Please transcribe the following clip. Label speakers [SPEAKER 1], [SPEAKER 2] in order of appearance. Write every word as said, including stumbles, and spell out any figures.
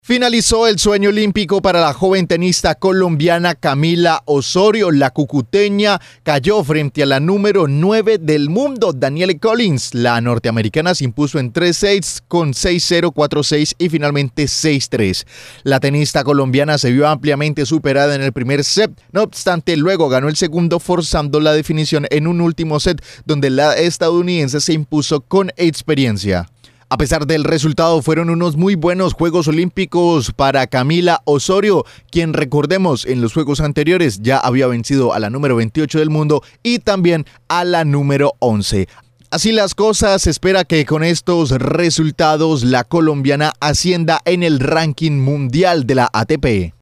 [SPEAKER 1] Finalizó el sueño olímpico para la joven tenista colombiana Camila Osorio. La cucuteña cayó frente a la número nueve del mundo, Danielle Collins. La norteamericana se impuso en tres sets con seis cero, cuatro seis y finalmente seis tres. La tenista colombiana se vio ampliamente superada en el primer set. No obstante, luego ganó el segundo forzando la definición en un último set donde la estadounidense se impuso con experiencia. A pesar del resultado, fueron unos muy buenos Juegos Olímpicos para Camila Osorio, quien, recordemos, en los Juegos anteriores ya había vencido a la número veintiocho del mundo y también a la número once. Así las cosas, se espera que con estos resultados la colombiana ascienda en el ranking mundial de la A T P.